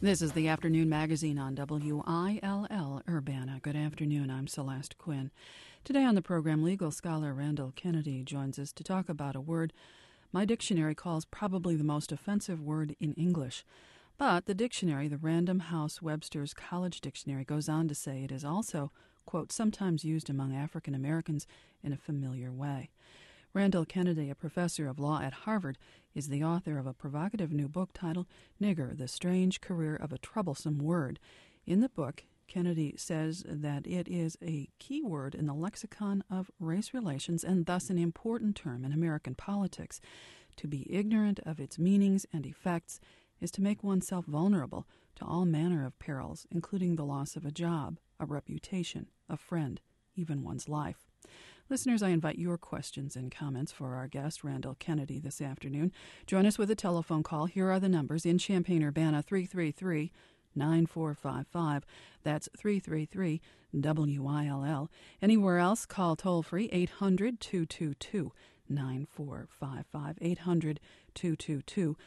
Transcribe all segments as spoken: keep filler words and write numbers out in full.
This is the Afternoon Magazine on W I L L Urbana. Good afternoon. I'm Celeste Quinn. Today on the program, legal scholar Randall Kennedy joins us to talk about a word my dictionary calls probably the most offensive word in English. But the dictionary, the Random House Webster's College Dictionary, goes on to say it is also, quote, sometimes used among African Americans in a familiar way. Randall Kennedy, a professor of law at Harvard, is the author of a provocative new book titled Nigger, The Strange Career of a Troublesome Word. In the book, Kennedy says that it is a key word in the lexicon of race relations and thus an important term in American politics. To be ignorant of its meanings and effects is to make oneself vulnerable to all manner of perils, including the loss of a job, a reputation, a friend, even one's life. Listeners, I invite your questions and comments for our guest, Randall Kennedy, this afternoon. Join us with a telephone call. Here are the numbers. In Champaign-Urbana, three three three, nine four five five. That's three three three W I L L. Anywhere else, call toll-free eight hundred, two two two, nine four five five, eight hundred, two two two,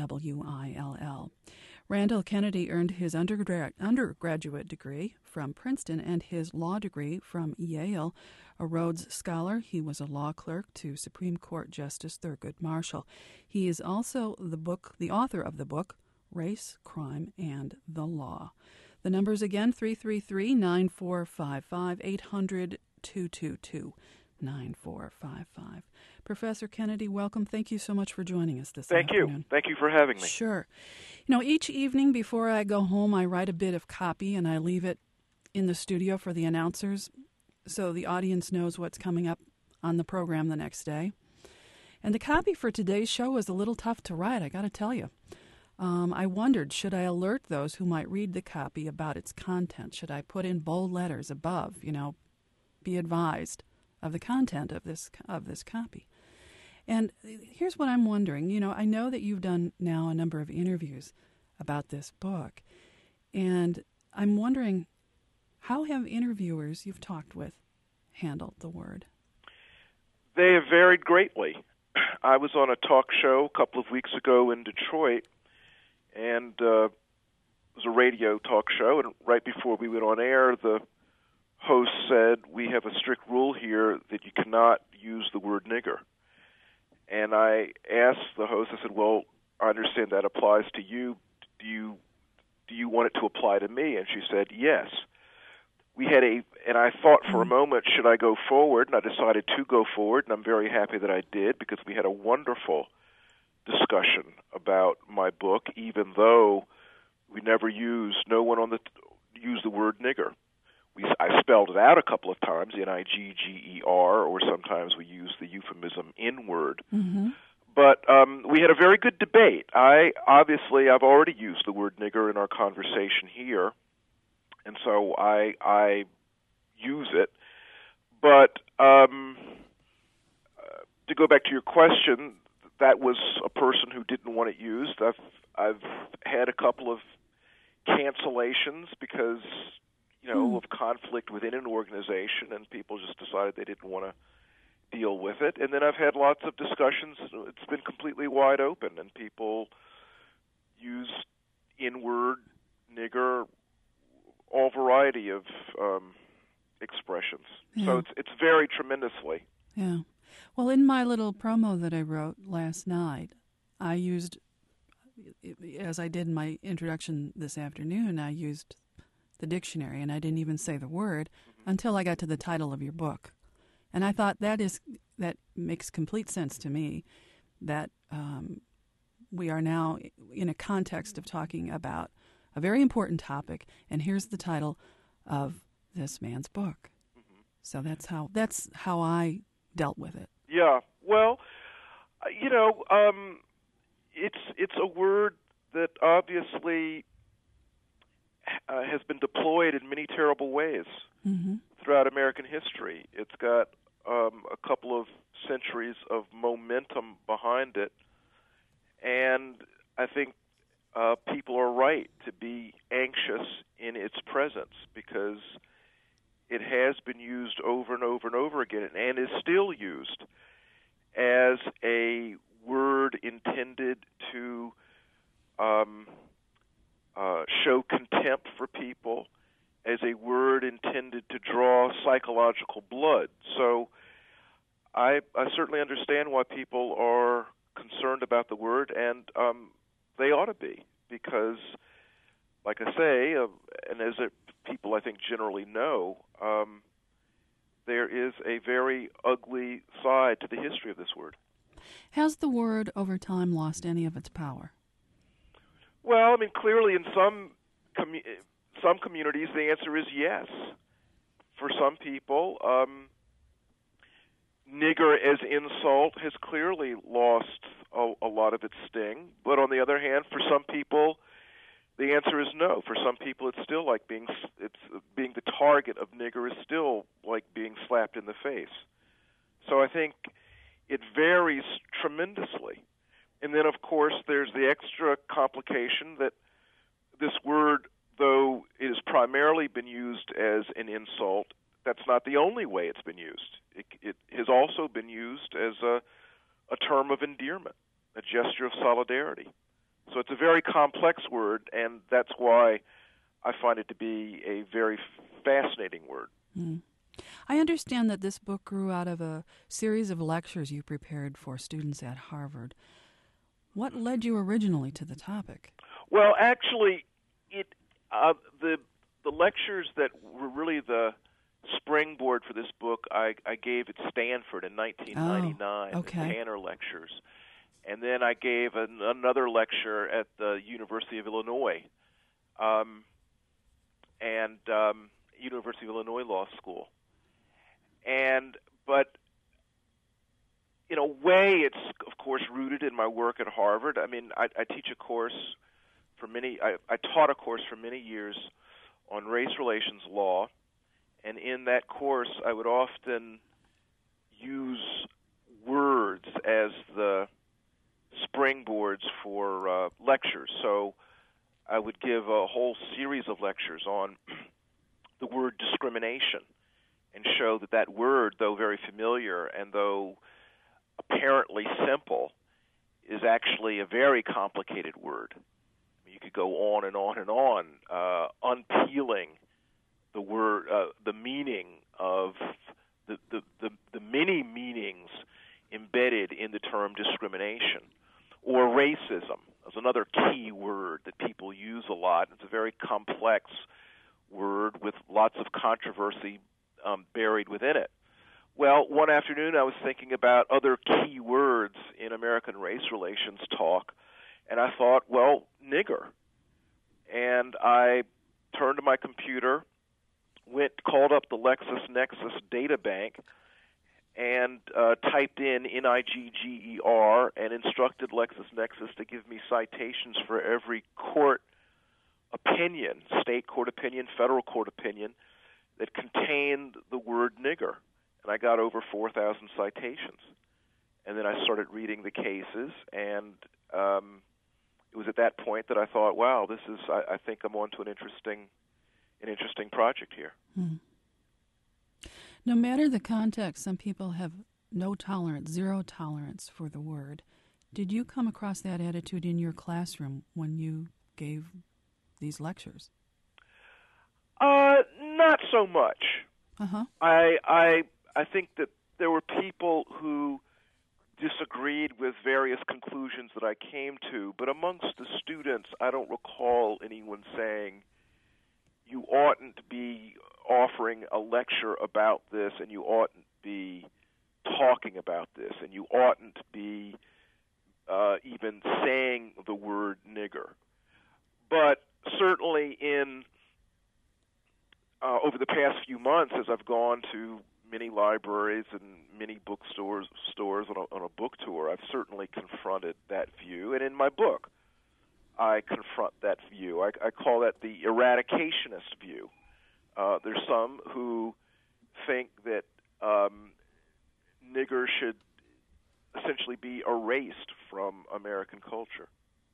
W I L L. Randall Kennedy earned his undergrad, undergraduate degree from Princeton and his law degree from Yale. A Rhodes Scholar, he was a law clerk to Supreme Court Justice Thurgood Marshall. He is also the book, the author of the book, Race, Crime, and the Law. The numbers again, three three three, nine four five five, eight hundred, two two two, nine four five five. Professor Kennedy, welcome. Thank you so much for joining us this Thank afternoon. Thank you. Thank you for having me. Sure. You know, each evening before I go home, I write a bit of copy and I leave it in the studio for the announcers so the audience knows what's coming up on the program the next day. And the copy for today's show was a little tough to write, I got to tell you. Um, I wondered, should I alert those who might read the copy about its content? Should I put in bold letters above, you know, be advised of the content of this of this copy? And here's what I'm wondering. You know, I know that you've done now a number of interviews about this book, and I'm wondering, how have interviewers you've talked with handled the word? They have varied greatly. I was on a talk show a couple of weeks ago in Detroit, and uh, it was a radio talk show, and right before we went on air, the host said, we have a strict rule here that you cannot use the word nigger. And I asked the host, I said, well, I understand that applies to you. Do you do you want it to apply to me? And she said, yes. We had a, and I thought for a moment, should I go forward? And I decided to go forward, and I'm very happy that I did, because we had a wonderful discussion about my book, even though we never used, no one on the, used the word nigger. We, I spelled it out a couple of times, N I G G E R, or sometimes we use the euphemism N-word. Mm-hmm. But um, we had a very good debate. I obviously, I've already used the word nigger in our conversation here, and so I, I use it. But um, uh, to go back to your question, that was a person who didn't want it used. I've, I've had a couple of cancellations because, you know, mm. of conflict within an organization, and people just decided they didn't want to deal with it. And then I've had lots of discussions. It's been completely wide open, and people use N-word, nigger, all variety of um, expressions. Yeah. So it's it's varied tremendously. Yeah. Well, in my little promo that I wrote last night, I used, as I did in my introduction this afternoon, I used the dictionary, and I didn't even say the word mm-hmm. until I got to the title of your book. And I thought that is that makes complete sense to me, that um, we are now in a context of talking about a very important topic, and here's the title of this man's book. Mm-hmm. So that's how that's how I dealt with it. Yeah, well, you know, um, it's it's a word that obviously uh, has been deployed in many terrible ways mm-hmm. throughout American history. It's got um, a couple of centuries of momentum behind it, and I think uh, people are right to be anxious in its presence, because it has been used over and over and over again, and is still used as a word intended to um, uh, show contempt for people, as a word intended to draw psychological blood. So I, I certainly understand why people are concerned about the word, and um, they ought to be, because, like I say, uh, and as it, people I think generally know, um, there is a very ugly side to the history of this word. Has the word over time lost any of its power? Well, I mean, clearly in some commu- some communities the answer is yes. For some people, um, nigger as insult has clearly lost a, a lot of its sting. But on the other hand, for some people, the answer is no. For some people, it's still like being it's being the target of nigger is still like being slapped in the face. So I think it varies tremendously. And then, of course, there's the extra complication that this word, though it has primarily been used as an insult, that's not the only way it's been used. It, it has also been used as a, a term of endearment, a gesture of solidarity. So it's a very complex word, and that's why I find it to be a very fascinating word. Mm. I understand that this book grew out of a series of lectures you prepared for students at Harvard. What led you originally to the topic? Well, actually, it uh, the the lectures that were really the springboard for this book I, I gave at Stanford in nineteen ninety-nine, oh, okay. the Tanner Lectures. And then I gave an, another lecture at the University of Illinois, um, and um, University of Illinois Law School. And but in a way, it's of course rooted in my work at Harvard. I mean, I, I teach a course for many. I, I taught a course for many years on race relations law, and in that course, I would often use words as the springboards for uh, lectures. So I would give a whole series of lectures on the word discrimination and show that that word, though very familiar and though apparently simple, is actually a very complicated word. I mean, you could go on and on and on, uh, unpeeling the word, uh, the meaning of the, the, the, the many meanings embedded in the term discrimination. Or racism is another key word that people use a lot. It's a very complex word with lots of controversy um, buried within it. Well, one afternoon I was thinking about other key words in American race relations talk, and I thought, well, nigger. And I turned to my computer, went, called up the LexisNexis data bank, and uh, typed in N I G G E R and instructed LexisNexis to give me citations for every court opinion, state court opinion, federal court opinion, that contained the word nigger. And I got over four thousand citations. And then I started reading the cases, and um, it was at that point that I thought, wow, this is, I, I think I'm on to an interesting, an interesting project here. Hmm. No matter the context, some people have no tolerance, zero tolerance for the word. Did you come across that attitude in your classroom when you gave these lectures? Uh, not so much. Uh-huh. I I I think that there were people who disagreed with various conclusions that I came to, but amongst the students, I don't recall anyone saying, you oughtn't be offering a lecture about this, and you oughtn't be talking about this, and you oughtn't be uh, even saying the word nigger. But certainly in uh, over the past few months, as I've gone to many libraries and many bookstores stores on a, on a book tour, I've certainly confronted that view. And in my book, I confront that view. I, I call that the eradicationist view. Uh, there's some who think that um, nigger should essentially be erased from American culture.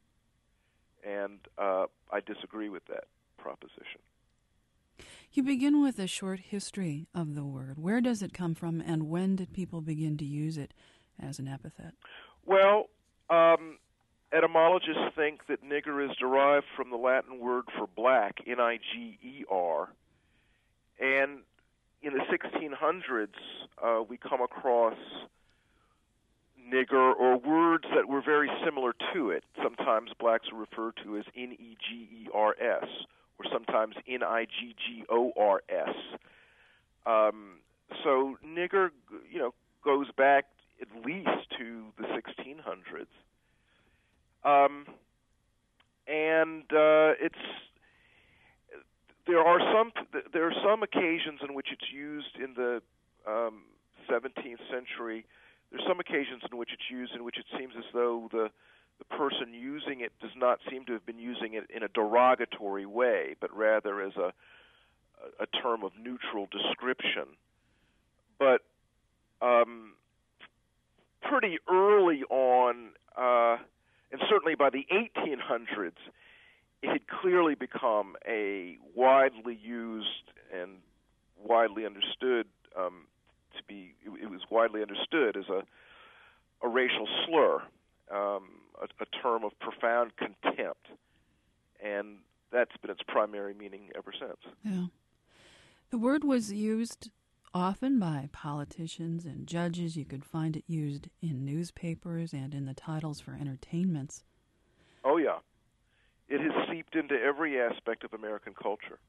And uh, I disagree with that proposition. You begin with a short history of the word. Where does it come from, and when did people begin to use it as an epithet? Well, um, etymologists think that nigger is derived from the Latin word for black, N I G E R, and in the sixteen hundreds, uh, we come across nigger or words that were very similar to it. Sometimes blacks are referred to as N E G E R S, or sometimes N I G G O R S. Um, so nigger, you know, goes back at least to the sixteen hundreds. Um, and uh, it's there are some there are some occasions in which it's used in the um, seventeenth century. There's some occasions in which it's used in which it seems as though the the person using it does not seem to have been using it in a derogatory way, but rather as a a term of neutral description. But um, pretty early on, uh, and certainly by the eighteen hundreds, it had clearly become a widely used and widely understood um, to be. It was widely understood as a a racial slur, um, a, a term of profound contempt, and that's been its primary meaning ever since. Yeah. The word was used often by politicians and judges. You could find it used in newspapers and in the titles for entertainments. Oh, yeah. It has seeped into every aspect of American culture.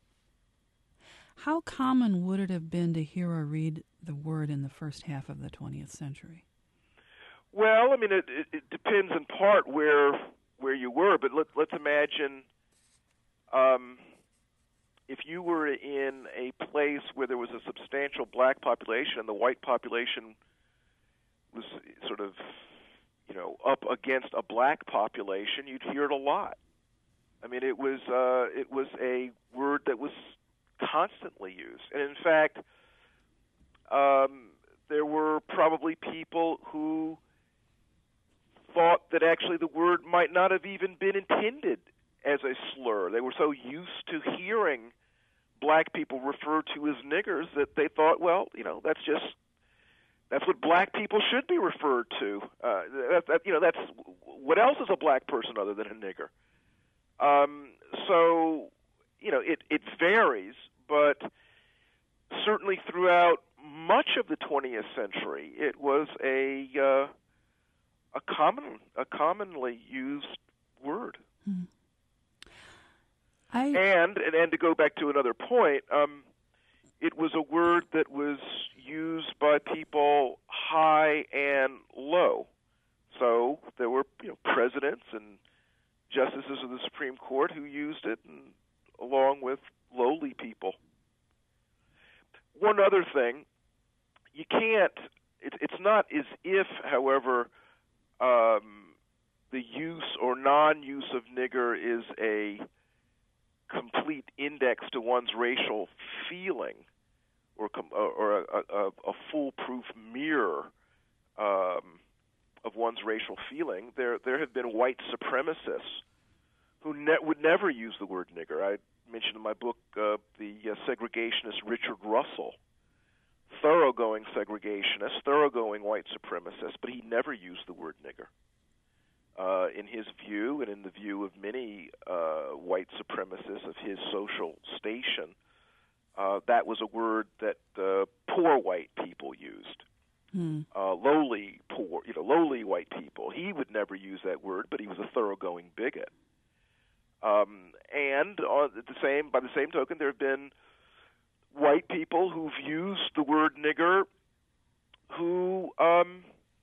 How common would it have been to hear or read the word in the first half of the twentieth century? Well, I mean, it, it, it depends in part where where you were, but let, let's imagine um, if you were in a place where there was a substantial black population and the white population was sort of, you know, up against a black population, you'd hear it a lot. I mean, it was uh, it was a word that was constantly used, and in fact, um, there were probably people who thought that actually the word might not have even been intended as a slur. They were so used to hearing black people referred to as niggers that they thought, well, you know, that's just that's what black people should be referred to. Uh, that, that, you know, that's what else is a black person other than a nigger? Um, so, you know, it, it varies, but certainly throughout much of the twentieth century, it was a uh, a common a commonly used word. Hmm. I... And, and and to go back to another point, um, it was a word that was used by people high and low. So there were, you know, presidents and justices of the Supreme Court who used it, and, along with lowly people. One other thing, you can't. It, it's not as if, however, um, the use or non-use of nigger is a complete index to one's racial feeling, or or a, a, a foolproof mirror um, of one's racial feeling. There, there have been white supremacists who ne- would never use the word nigger. I mentioned in my book uh, the uh, segregationist Richard Russell, thoroughgoing segregationist, thoroughgoing white supremacist, but he never used the word nigger. Uh, in his view, and in the view of many uh, white supremacists of his social station, uh, that was a word that uh, poor white people used. Hmm. Uh, lowly poor, you know, lowly white people. He would never use that word, but he was a thoroughgoing bigot. Um, and on the same, by the same token, there have been white people who've used the word nigger who um,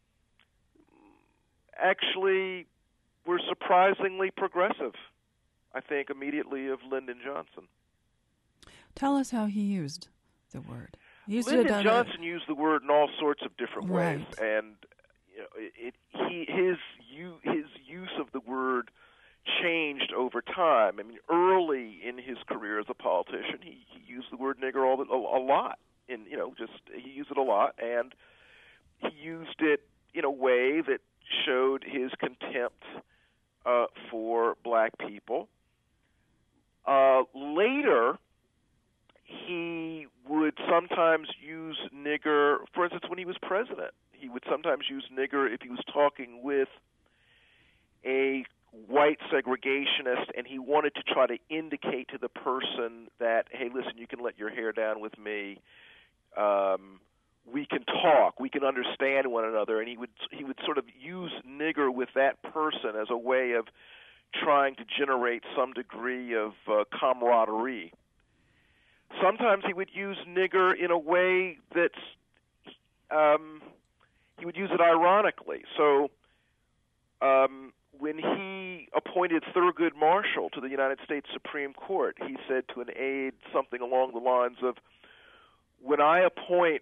actually were surprisingly progressive. I think immediately of Lyndon Johnson. Tell us how he used the word. He used Lyndon it Johnson a... used the word in all sorts of different right. ways, and you know, it, it, he his you, his use of the word changed over time. I mean, early in his career as a politician, he, he used the word nigger all the, a, a lot. In you know, just he used it a lot, and he used it in a way that showed his contempt uh, for black people. Uh, later, he would sometimes use nigger. For instance, when he was president, he would sometimes use nigger if he was talking with a white segregationist, and he wanted to try to indicate to the person that, hey, listen, you can let your hair down with me. Um, we can talk. We can understand one another. And he would he would sort of use nigger with that person as a way of trying to generate some degree of uh, camaraderie. Sometimes he would use nigger in a way that's um, he would use it ironically. So um, when he appointed Thurgood Marshall to the United States Supreme Court, he said to an aide something along the lines of, "When I appoint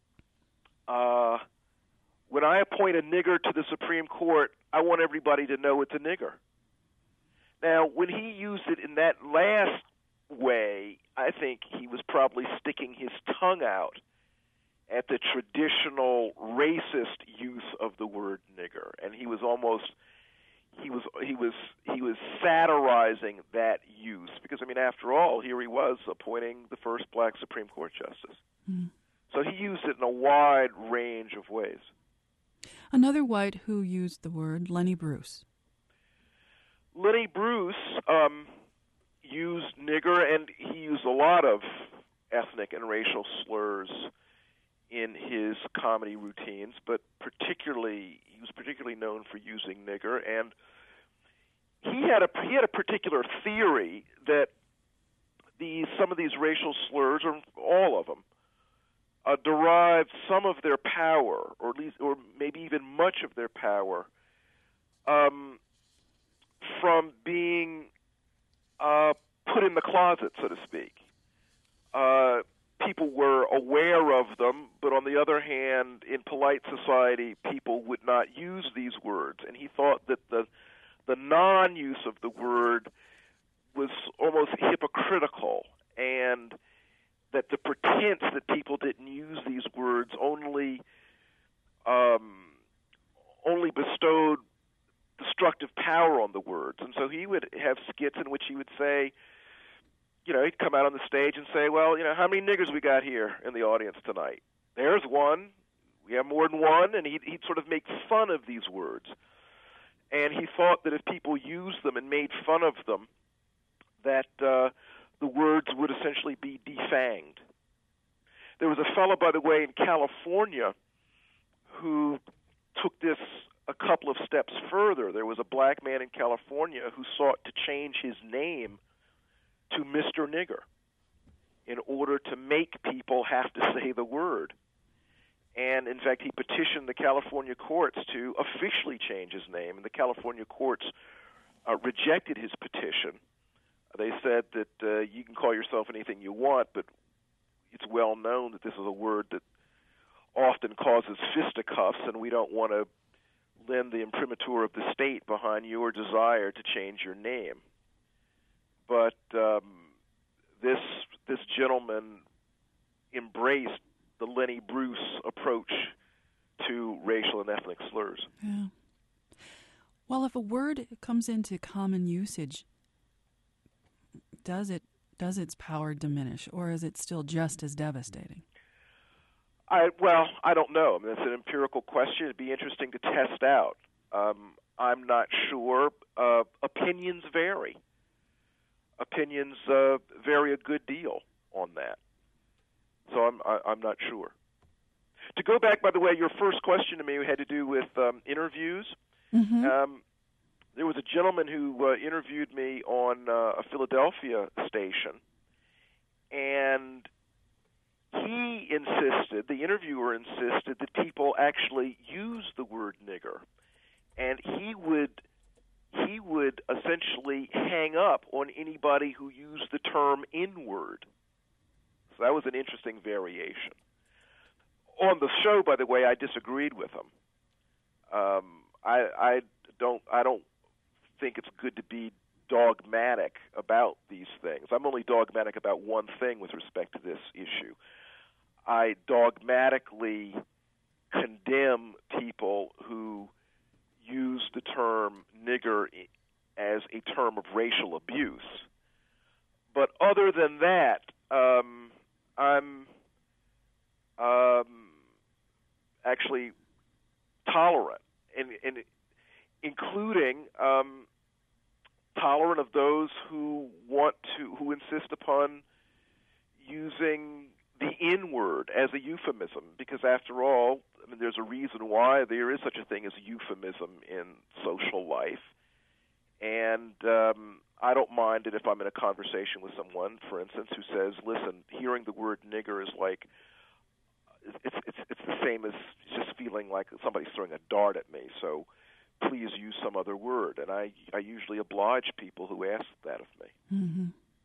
uh, when I appoint a nigger to the Supreme Court, I want everybody to know it's a nigger." Now, when he used it in that last way, I think he was probably sticking his tongue out at the traditional racist use of the word nigger, and he was almost he was he was he was satirizing that use because, I mean, after all, here he was appointing the first black Supreme Court justice. Mm. So he used it in a wide range of ways. Another white who used the word, Lenny Bruce. Lenny Bruce um, used nigger, and he used a lot of ethnic and racial slurs in his comedy routines, but particularly he was particularly known for using nigger, and he had a he had a particular theory that these some of these racial slurs, or all of them, uh, derived some of their power, or at least, or maybe even much of their power, um, from being uh, put in the closet, so to speak. Uh, people were aware of them, but on the other hand, in polite society, people would not use these words. And he thought that the the non-use of the word was almost hypocritical, and that the pretense that people didn't use these words only um, only bestowed destructive power on the words. And so he would have skits in which he would say, you know, he'd come out on the stage and say, well, you know, how many niggers we got here in the audience tonight? There's one. We have more than one. And he'd, he'd sort of make fun of these words. And he thought that if people used them and made fun of them, that uh, the words would essentially be defanged. There was a fellow, by the way, in California who took this a couple of steps further. There was a black man in California who sought to change his name to Mister Nigger in order to make people have to say the word. And, in fact, he petitioned the California courts to officially change his name, and the California courts uh, rejected his petition. They said that uh, you can call yourself anything you want, but it's well known that this is a word that often causes fisticuffs, and we don't want to lend the imprimatur of the state behind your desire to change your name. But um, this this gentleman embraced the Lenny Bruce approach to racial and ethnic slurs. Yeah. Well, if a word comes into common usage, does it does its power diminish, or is it still just as devastating? I, well, I don't know. I mean, it's an empirical question. It'd be interesting to test out. Um, I'm not sure. Uh, opinions vary. Opinions uh, vary a good deal on that. So I'm I, I'm not sure. To go back, by the way, your first question to me had to do with um, interviews. Mm-hmm. Um, there was a gentleman who uh, interviewed me on uh, a Philadelphia station, and he insisted, the interviewer insisted, that people actually use the word nigger, and he would he would essentially hang up on anybody who used the term N-word. So that was an interesting variation. On the show, by the way, I disagreed with him. Um, I, I don't I don't think it's good to be dogmatic about these things. I'm only dogmatic about one thing with respect to this issue. I dogmatically condemn people who use the term nigger as a term of racial abuse. But other than that, um, I'm um, actually tolerant. And, and including um, tolerant of those who want to, who insist upon using the N-word as a euphemism, because after all, I mean, there's a reason why there is such a thing as a euphemism in social life. And um, I don't mind it if I'm in a conversation with someone, for instance, who says, listen, hearing the word nigger is like, it's it's it's the same as just feeling like somebody's throwing a dart at me, so please use some other word. And I, I usually oblige people who ask that of me. Mm-hmm.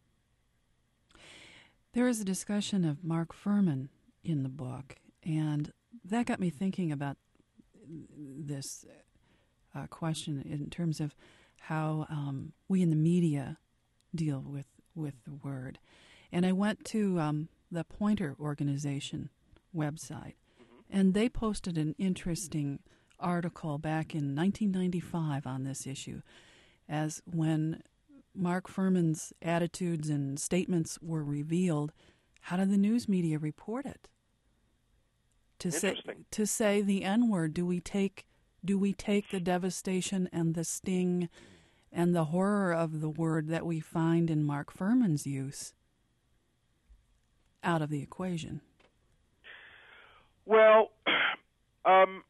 There is a discussion of Mark Fuhrman in the book, and that got me thinking about this uh, question in terms of how um, we in the media deal with, with the word. And I went to um, the Pointer Organization website, mm-hmm. and they posted an interesting article back in nineteen ninety-five on this issue, as when Mark Fuhrman's attitudes and statements were revealed, how did the news media report it? To say to say the N-word, do we take do we take the devastation and the sting and the horror of the word that we find in Mark Fuhrman's use out of the equation? Well, um,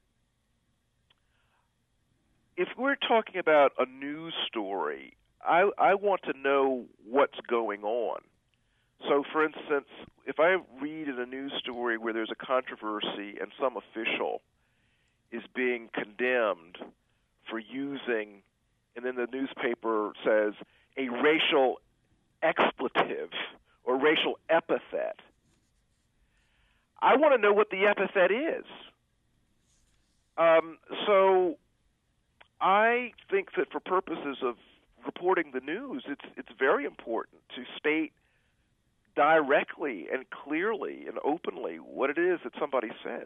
if we're talking about a news story, I, I want to know what's going on. So, for instance, if I read in a news story where there's a controversy and some official is being condemned for using, and then the newspaper says, a racial expletive or racial epithet, I want to know what the epithet is. Um, so I think that for purposes of reporting the news, it's it's very important to state directly and clearly and openly what it is that somebody said.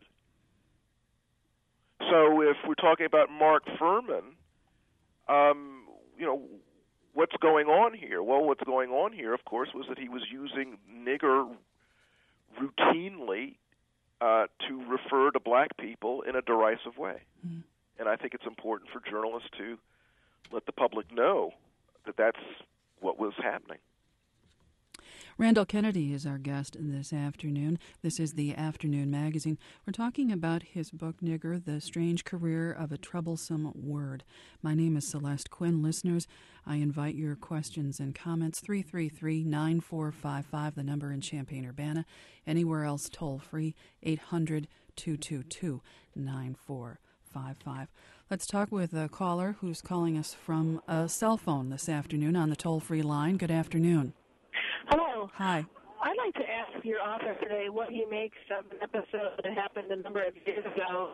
So if we're talking about Mark Fuhrman, um, you know, what's going on here? Well, what's going on here, of course, was that he was using nigger routinely uh, to refer to black people in a derisive way. Mm. And I think it's important for journalists to let the public know that that's what was happening. Randall Kennedy is our guest this afternoon. This is the Afternoon Magazine. We're talking about his book, Nigger, The Strange Career of a Troublesome Word. My name is Celeste Quinn. Listeners, I invite your questions and comments. three three three, nine four five five, the number in Champaign-Urbana. Anywhere else, toll free, eight hundred, two two two, nine four five five. Let's talk with a caller who's calling us from a cell phone this afternoon on the toll-free line. Good afternoon. Hello. Hi. I'd like to ask your author today what he makes of an episode that happened a number of years ago.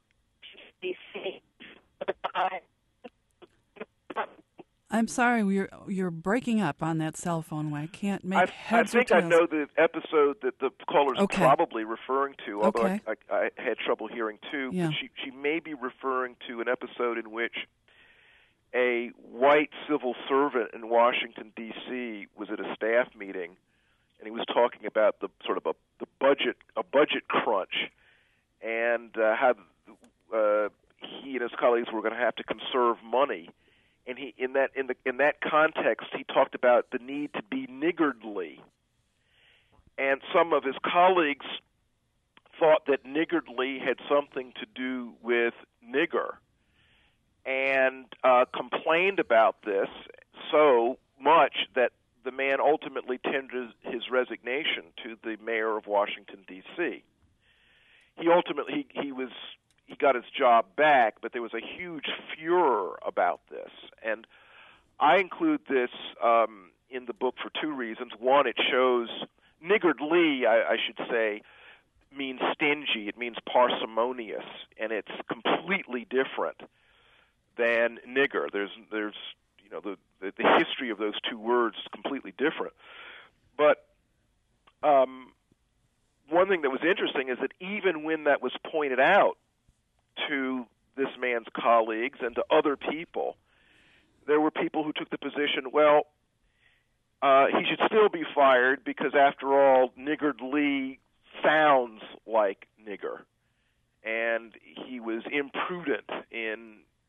I'm sorry, you're you're breaking up on that cell phone. I can't make I, heads I think or tails. I know the episode that the caller's okay. probably referring to, although okay. I, I, I had trouble hearing too. Yeah. But she, she may be referring to an episode in which a white civil servant in Washington, D C was at a staff meeting, and he was talking about the sort of a the budget a budget crunch, and uh, how uh, he and his colleagues were going to have to conserve money. And he in that in the in that context, he talked about the need to be niggardly. And some of his colleagues thought that niggardly had something to do with nigger, and uh, complained about this so much that the man ultimately tendered his resignation to the mayor of Washington, D C He ultimately he, he was he got his job back, but there was a huge furor about this. And I include this um, in the book for two reasons. One, it shows niggardly, I, I should say, means stingy. It means parsimonious, and it's completely different than nigger. There's, there's, you know, the, the, the history of those two words is completely different. But um, one thing that was interesting is that even when that was pointed out to this man's colleagues and to other people, there were people who took the position, well, uh, he should still be fired because, after all, niggardly sounds like nigger. And he was imprudent in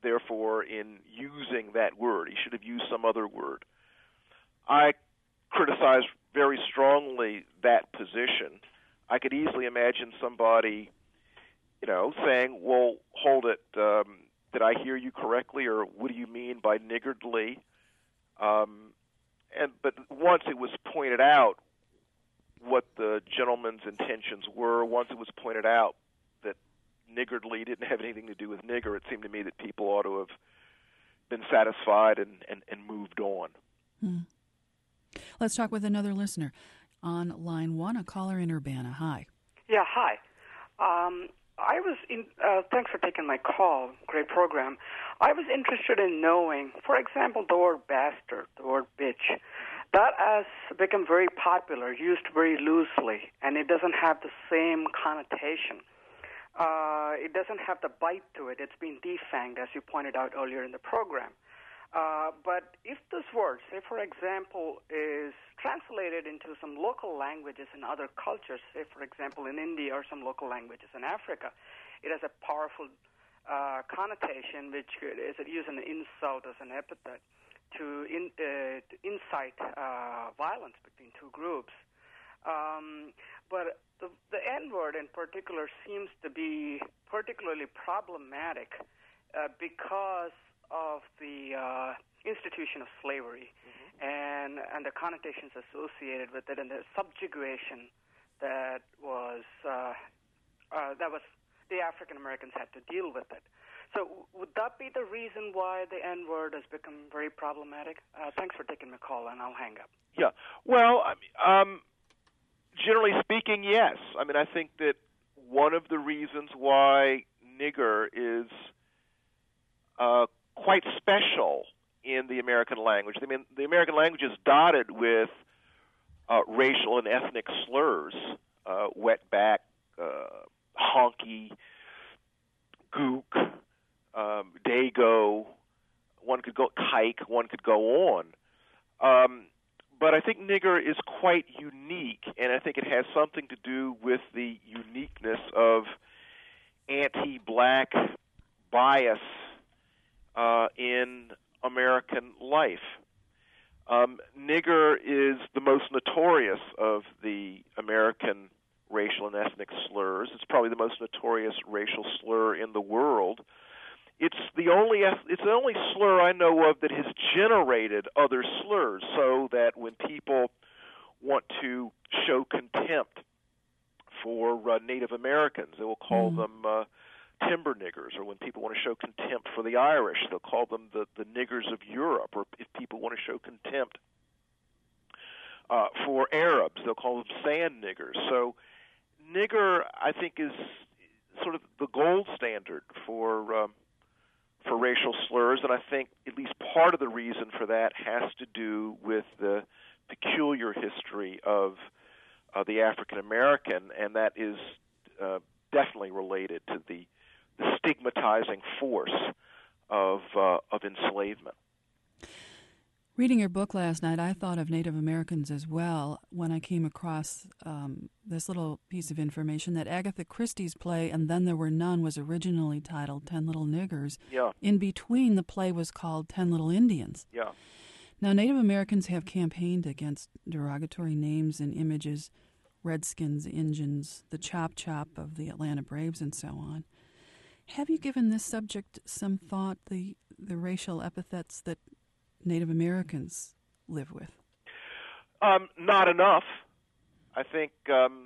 therefore, in using that word. He should have used some other word. I criticize very strongly that position. I could easily imagine somebody, you know, saying, well, hold it, um, did I hear you correctly, or what do you mean by niggardly? Um, and but once it was pointed out what the gentleman's intentions were, once it was pointed out that niggardly didn't have anything to do with nigger, it seemed to me that people ought to have been satisfied and, and, and moved on. Hmm. Let's talk with another listener. On line one, a caller in Urbana. Hi. Yeah, hi. Um, I was in, uh, thanks for taking my call. Great program. I was interested in knowing, for example, the word bastard, the word bitch. That has become very popular, used very loosely, and it doesn't have the same connotation. Uh, it doesn't have the bite to it. It's been defanged, as you pointed out earlier in the program. Uh, but if this word, say, for example, is translated into some local languages in other cultures, say, for example, in India or some local languages in Africa, it has a powerful uh, connotation, which is it use an insult as an epithet to, in, uh, to incite uh, violence between two groups. Um, but the, the N-word in particular seems to be particularly problematic uh, because of the uh, institution of slavery mm-hmm. and and the connotations associated with it and the subjugation that was uh, uh, that was the African Americans had to deal with it. So would that be the reason why the N-word has become very problematic? Uh, thanks for taking my call, and I'll hang up. Yeah. Well, I mean, um, generally speaking, yes. I mean, I think that one of the reasons why nigger is uh, quite special in the American language. I mean, the American language is dotted with uh, racial and ethnic slurs, uh, wetback, uh, honky, gook, um, dago. One could go kike. One could go on. Um, but I think nigger is quite unique, and I think it has something to do with the uniqueness of anti-black bias Uh, in American life. Um, nigger is the most notorious of the American racial and ethnic slurs. It's probably the most notorious racial slur in the world. It's the only it's the only slur I know of that has generated other slurs, so that when people want to show contempt for uh, Native Americans, they will call mm. them uh, timber niggers, or when people want to show contempt for the Irish, they'll call them the, the niggers of Europe, or if people want to show contempt uh, for Arabs, they'll call them sand niggers. So nigger, I think, is sort of the gold standard for um, for racial slurs, and I think at least part of the reason for that has to do with the peculiar history of uh, the African American, and that is uh, definitely related to the the stigmatizing force of uh, of enslavement. Reading your book last night, I thought of Native Americans as well when I came across um, this little piece of information that Agatha Christie's play And Then There Were None was originally titled Ten Little Niggers. Yeah. In between, the play was called Ten Little Indians. Yeah. Now, Native Americans have campaigned against derogatory names and images, Redskins, Injuns, the Chop Chop of the Atlanta Braves, and so on. Have you given this subject some thought, the the racial epithets that Native Americans live with? Um, not enough. I think, um,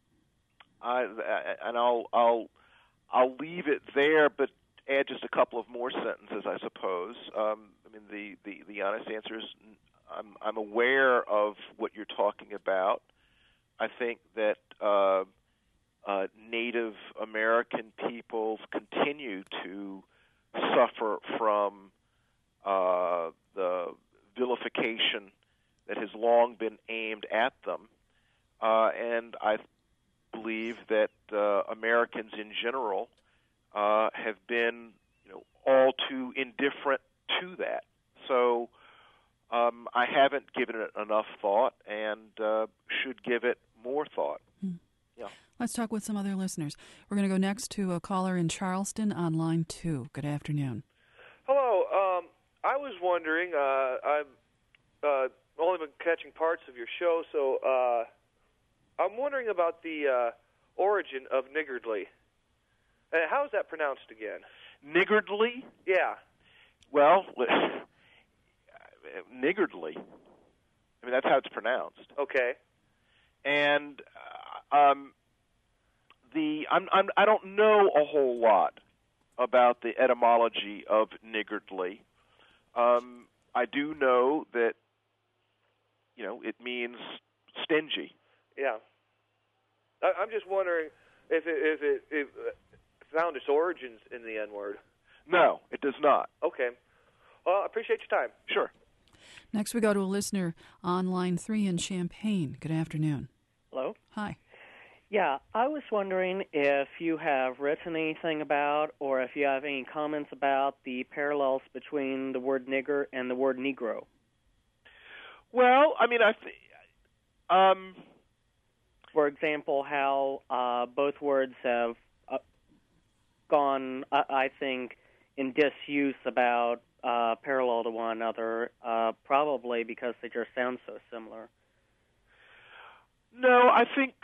I, and I'll I'll I'll leave it there, but add just a couple of more sentences, I suppose. Um, I mean, the, the, the honest answer is I'm I'm aware of what you're talking about. I think that uh, uh, Native American peoples continue to suffer from uh, the vilification that has long been aimed at them, uh, and I believe that uh, Americans in general uh, have been, you know, all too indifferent to that. So um, I haven't given it enough thought, and uh, should give it more thought. Hmm. Yeah. Let's talk with some other listeners. We're going to go next to a caller in Charleston on line two. Good afternoon. I was wondering, uh, I've uh, only been catching parts of your show, so uh, I'm wondering about the uh, origin of niggardly. Uh, how is that pronounced again? Niggardly? Yeah. Well, niggardly. I mean, that's how it's pronounced. Okay. And uh, um, the I'm, I'm I don't know a whole lot about the etymology of niggardly. Um, I do know that you know it means stingy. Yeah. I, I'm just wondering if it if it if it found its origins in the N word. No, it does not. Okay. Well, I appreciate your time. Sure. Next, we go to a listener on line three in Champaign. Good afternoon. Hello? Hi. Yeah, I was wondering if you have written anything about or if you have any comments about the parallels between the word nigger and the word Negro. Well, I mean, I think... Um, For example, how uh, both words have uh, gone, I, I think, in disuse about uh, parallel to one another, uh, probably because they just sound so similar. No, I think...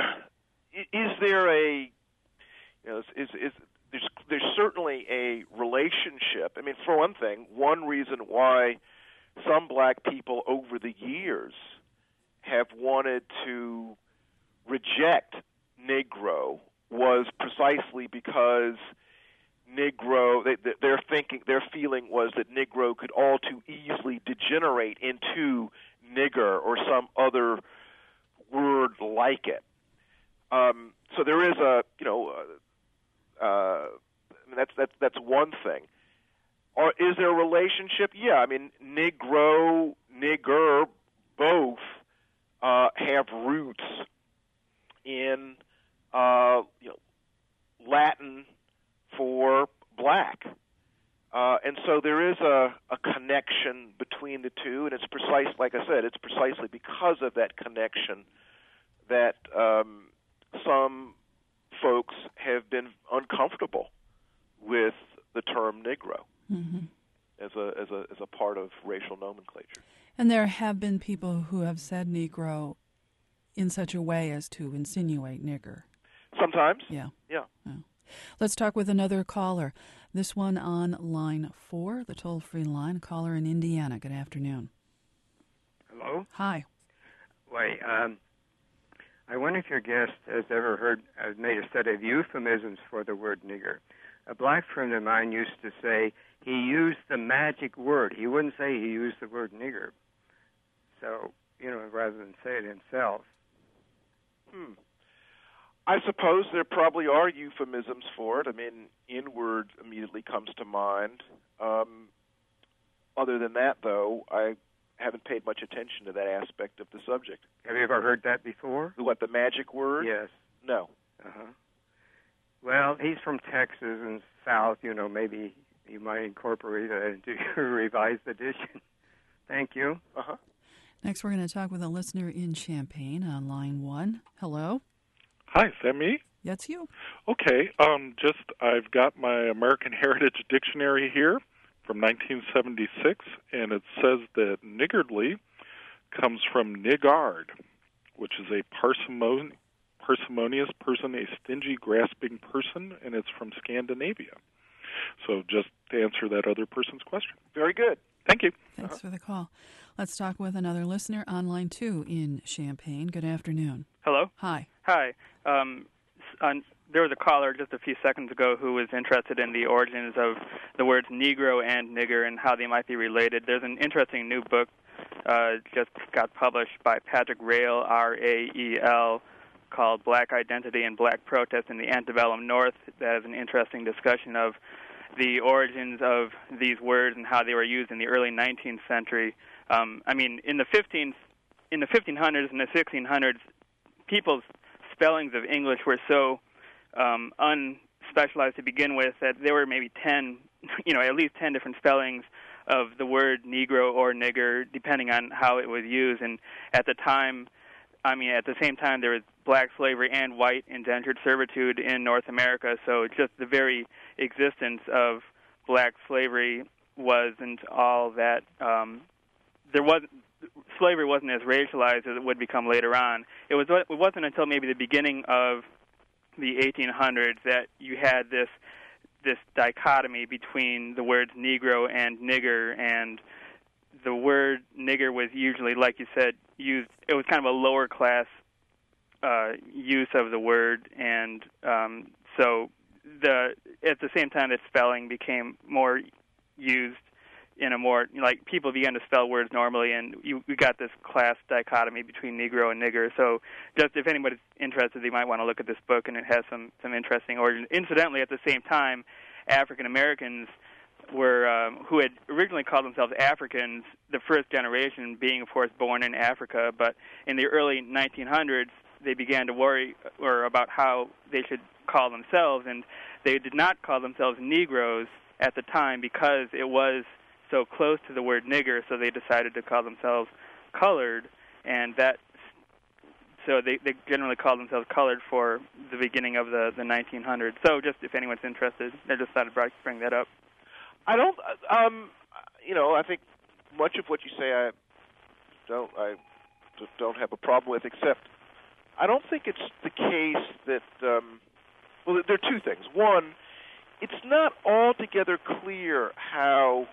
Is there a, you know, is, is there's there's certainly a relationship. I mean, for one thing, one reason why some black people over the years have wanted to reject Negro was precisely because Negro, they, their thinking, their feeling was that Negro could all too easily degenerate into nigger or some other word like it. Um, so there is a, you know, uh, uh, I mean, that's that's that's one thing. Or is there a relationship? Yeah, I mean, Negro, nigger, both uh, have roots in, uh, you know, Latin for black, uh, and so there is a, a connection between the two, and it's precise. Like I said, it's precisely because of that connection that. Um, Some folks have been uncomfortable with the term Negro Mm-hmm. as a as a as a part of racial nomenclature. And there have been people who have said Negro in such a way as to insinuate nigger. Sometimes. Yeah. Yeah. yeah. Let's talk with another caller. This one on line four, the toll-free line. Caller in Indiana. Good afternoon. Hello? Hi. Why, um, I wonder if your guest has ever heard, has made a study of euphemisms for the word nigger. A black friend of mine used to say he used the magic word. He wouldn't say he used the word nigger. So, you know, rather than say it himself. Hmm. I suppose there probably are euphemisms for it. I mean, N-word immediately comes to mind. Um, other than that, though, I haven't paid much attention to that aspect of the subject. Have you ever heard that before? What, the magic word? Yes. No. Uh-huh. Well, he's from Texas and South. You know, maybe you might incorporate that into your revised edition. Thank you. Uh-huh. Next, we're going to talk with a listener in Champaign on line one. Hello? Hi, is that me? That's you. Okay, um, just I've got my American Heritage Dictionary here from nineteen seventy-six, and it says that niggardly comes from niggard, which is a parsimon- parsimonious person, a stingy, grasping person, and it's from Scandinavia. So just to answer that other person's question. Very good. Thank you. Thanks uh-huh. for the call. Let's talk with another listener on line two in Champaign. Good afternoon. Hello? Hi. Hi. Um, on, there was a caller just a few seconds ago who was interested in the origins of the words Negro and nigger and how they might be related. There's an interesting new book uh, just got published by Patrick Rael, R A E L, called Black Identity and Black Protest in the Antebellum North. That is an interesting discussion of the origins of these words and how they were used in the early nineteenth century. Um, I mean, in the fifteenth, in the fifteen hundreds and the sixteen hundreds, people's spellings of English were so um, unspecialized to begin with that there were maybe ten, you know, at least ten different spellings of the word Negro or nigger, depending on how it was used. And at the time, I mean, at the same time, there was black slavery and white indentured servitude in North America. So just the very existence of black slavery wasn't all that um, there wasn't slavery wasn't as racialized as it would become later on. It was it wasn't until maybe the beginning of the eighteen hundreds that you had this this dichotomy between the words Negro and nigger, and the word nigger was usually, like you said, used. It was kind of a lower class uh, use of the word, and um, so the at the same time, the spelling became more used in a more, like, people began to spell words normally, and you, you got this class dichotomy between Negro and nigger. So just if anybody's interested, they might want to look at this book, and it has some, some interesting origins. Incidentally, at the same time, African Americans were, um, who had originally called themselves Africans, the first generation being, of course, born in Africa, but in the early nineteen hundreds, they began to worry or about how they should call themselves, and they did not call themselves Negroes at the time because it was so close to the word nigger, so they decided to call themselves colored, and that so they, they generally call themselves colored for the beginning of the, the nineteen hundreds. So just if anyone's interested, I just thought I'd bring that up. I don't, um, you know, I think much of what you say I don't, I don't have a problem with, except I don't think it's the case that, um, well, there are two things. One, it's not altogether clear how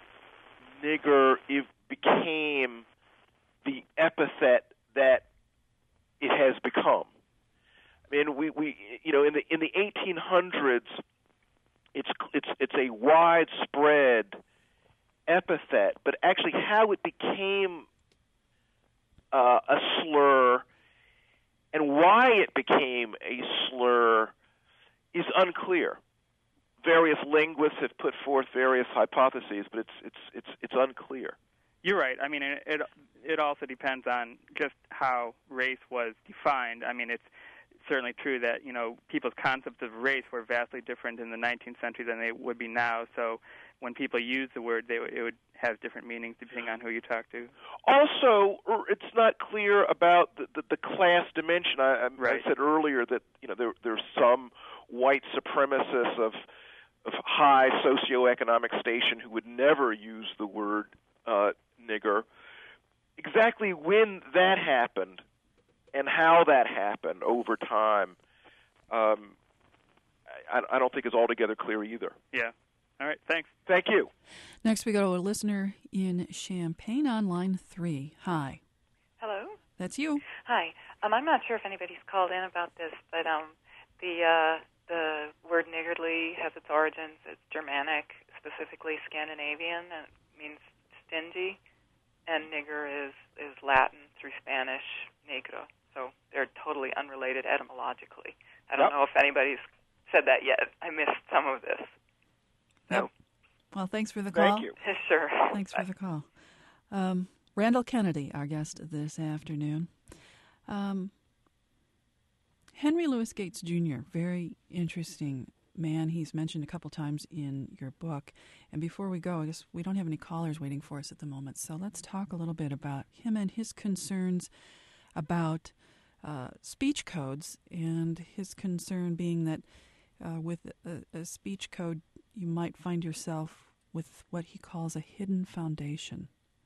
nigger it became the epithet that it has become. I mean, we, we you know in the in the eighteen hundreds, it's it's it's a widespread epithet, but actually how it became uh, a slur and why it became a slur is unclear. Various linguists have put forth various hypotheses, but it's it's it's it's unclear. You're right. I mean, it it, it also depends on just how race was defined. I mean, it's certainly true that, you know, people's concepts of race were vastly different in the nineteenth century than they would be now. So when people use the word, they it would have different meanings depending on who you talk to. Also, it's not clear about the, the, the class dimension. I, I, right. I said earlier that, you know, there there's some white supremacists of of high socioeconomic station who would never use the word uh, nigger. Exactly when that happened and how that happened over time, um, I, I don't think is altogether clear either. Yeah. All right. Thanks. Thank you. Next, we go to a listener in Champaign on line three. Hi. Hello. That's you. Hi. Um, I'm not sure if anybody's called in about this, but um, the uh, the word niggardly has its origins. It's Germanic, specifically Scandinavian, and it means stingy. And nigger is, is Latin through Spanish, negro. So they're totally unrelated etymologically. I don't yep. know if anybody's said that yet. I missed some of this. So. Yep. Well, thanks for the call. Thank you. Sure. Thanks for the call. Um, Randall Kennedy, our guest this afternoon. Um, Henry Louis Gates Junior, very interesting man. He's mentioned a couple times in your book. And before we go, I guess we don't have any callers waiting for us at the moment, so let's talk a little bit about him and his concerns about uh, speech codes, and his concern being that uh, with a, a speech code, you might find yourself with what he calls a hidden foundation.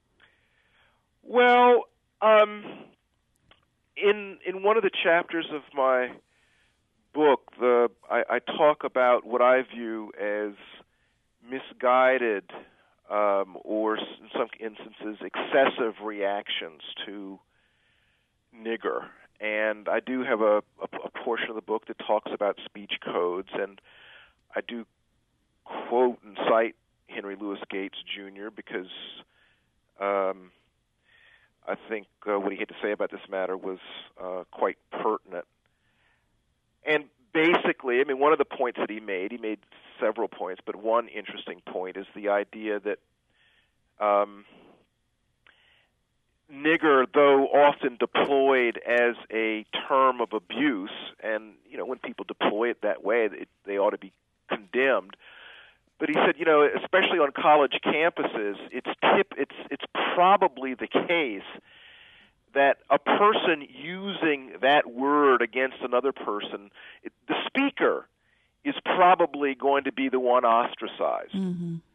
Well, um, in in one of the chapters of my book, the I, I talk about what I view as misguided um, or, in some instances, excessive reactions to nigger. And I do have a, a, a portion of the book that talks about speech codes, and I do quote and cite Henry Louis Gates Junior because um, I think uh, what he had to say about this matter was uh, quite pertinent. And basically, I mean, one of the points that he made, he made several points, but one interesting point is the idea that um, nigger, though often deployed as a term of abuse, and, you know, when people deploy it that way, it, they ought to be condemned. But he said, you know, especially on college campuses, it's tip, it's it's probably the case that a person using that word against another person, it, the speaker is probably going to be the one ostracized. Mm-hmm.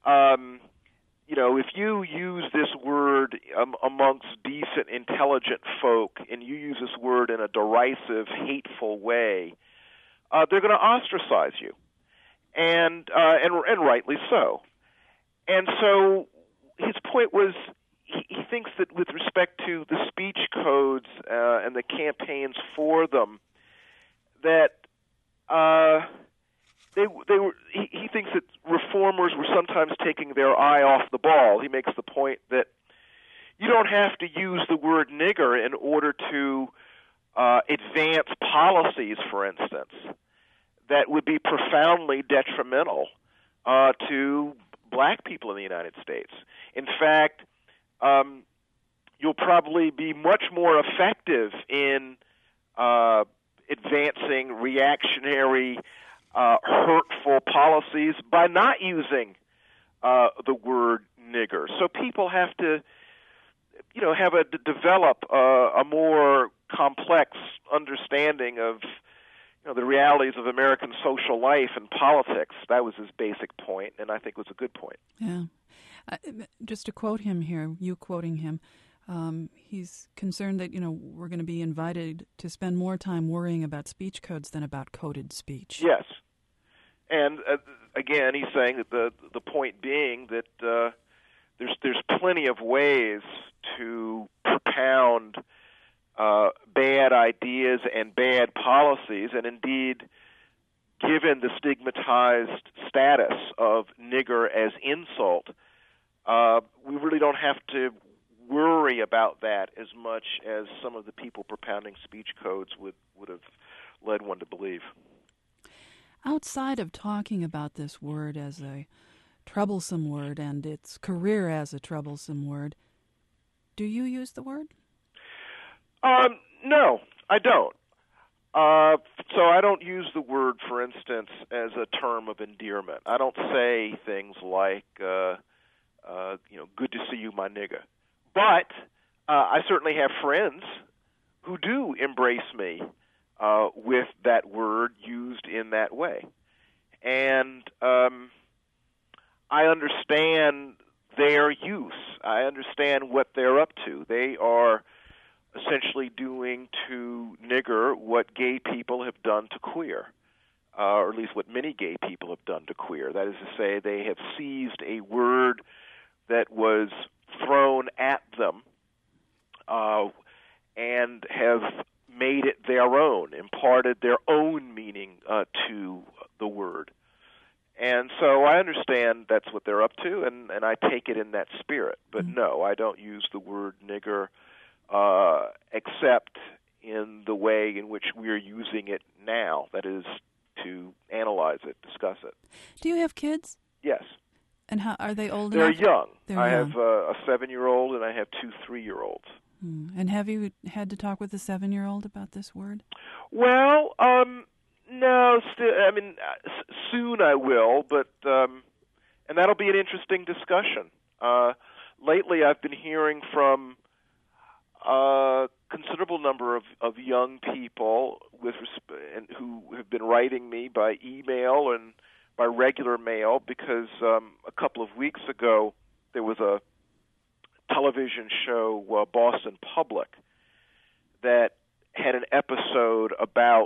um, you know, if you use this word um, amongst decent, intelligent folk, and you use this word in a derisive, hateful way, uh, they're going to ostracize you, and uh, and and rightly so. And so his point was, he, he thinks that with respect to the speech codes uh, and the campaigns for them, that uh, they they were. He, he thinks that reformers were sometimes taking their eye off the ball. He makes the point that you don't have to use the word nigger in order to uh, advance policies, for instance, that would be profoundly detrimental uh, to black people in the United States. In fact, um, you'll probably be much more effective in uh, advancing reactionary, uh, hurtful policies by not using uh, the word nigger. So people have to, you know, have a develop a, a more complex understanding of, you know, the realities of American social life and politics. That was his basic point, and I think was a good point. Yeah. Uh, just to quote him here, you quoting him, um, he's concerned that, you know, we're going to be invited to spend more time worrying about speech codes than about coded speech. Yes. And, uh, again, he's saying that the the point being that uh, there's there's plenty of ways to propound Uh, bad ideas and bad policies, and indeed, given the stigmatized status of nigger as insult, uh, we really don't have to worry about that as much as some of the people propounding speech codes would, would have led one to believe. Outside of talking about this word as a troublesome word and its career as a troublesome word, do you use the word? Um, no, I don't. Uh, so I don't use the word, for instance, as a term of endearment. I don't say things like, uh, uh, you know, good to see you, my nigga. But uh, I certainly have friends who do embrace me uh, with that word used in that way. And um, I understand their use. I understand what they're up to. They are essentially doing to nigger what gay people have done to queer, uh, or at least what many gay people have done to queer. That is to say, they have seized a word that was thrown at them uh, and have made it their own, imparted their own meaning uh, to the word. And so I understand that's what they're up to, and, and I take it in that spirit. But mm-hmm. no, I don't use the word nigger Uh, except in the way in which we're using it now, that is, to analyze it, discuss it. Do you have kids? Yes. And how are they old They're enough? young. They're I young. have uh, a seven-year-old and I have two three-year-olds. Hmm. And have you had to talk with a seven-year-old about this word? Well, um, no. St- I mean, uh, soon I will, but um, and that'll be an interesting discussion. Uh, lately, I've been hearing from a considerable number of, of young people with resp- and who have been writing me by email and by regular mail because um, a couple of weeks ago there was a television show, uh, Boston Public, that had an episode about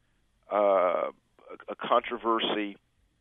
uh, a controversy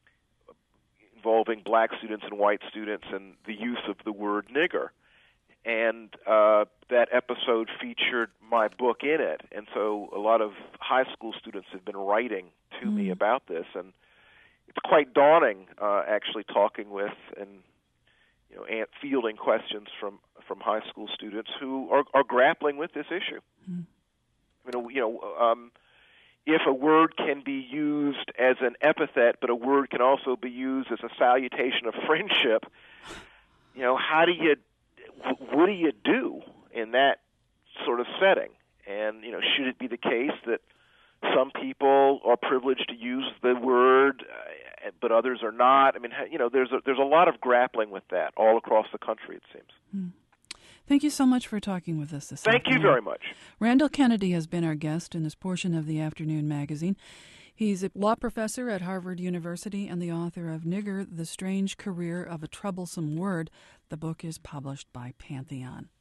involving black students and white students and the use of the word nigger. And uh, that episode featured my book in it. And so a lot of high school students have been writing to mm. me about this. And it's quite daunting, uh, actually, talking with and you know, and fielding questions from, from high school students who are, are grappling with this issue. Mm. I mean, you know, um, if a word can be used as an epithet, but a word can also be used as a salutation of friendship, you know, how do you what do you do in that sort of setting? And, you know, should it be the case that some people are privileged to use the word, uh, but others are not? I mean, you know, there's a, there's a lot of grappling with that all across the country, it seems. Mm. Thank you so much for talking with us this Thank afternoon. you very much. Randall Kennedy has been our guest in this portion of the Afternoon Magazine. He's a law professor at Harvard University and the author of Nigger, The Strange Career of a Troublesome Word. The book is published by Pantheon.